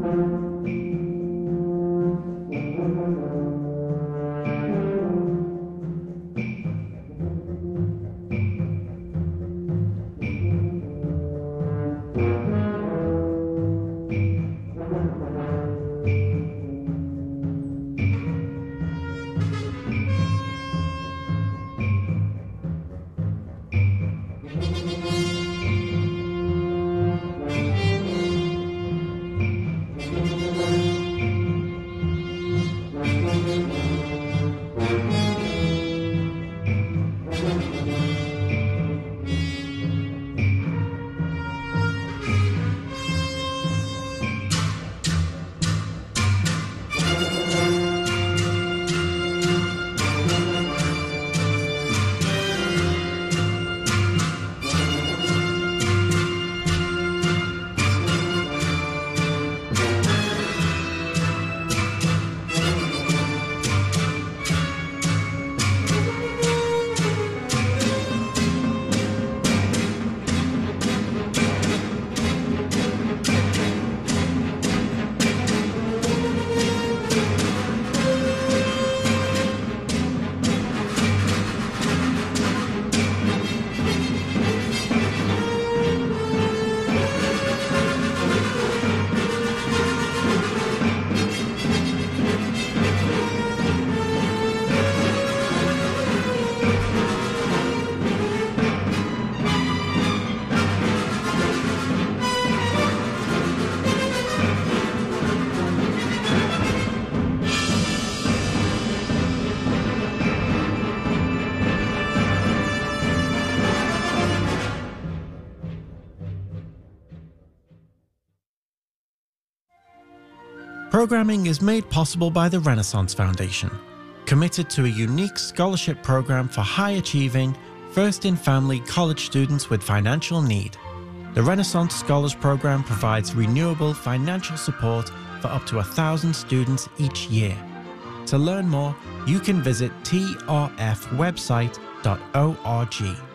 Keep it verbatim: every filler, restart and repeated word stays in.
Programming is made possible by the Renaissance Foundation, committed to a unique scholarship program for high-achieving, first-in-family college students with financial need. The Renaissance Scholars Program provides renewable financial support for up to a thousand students each year. To learn more, you can visit t r f website dot org.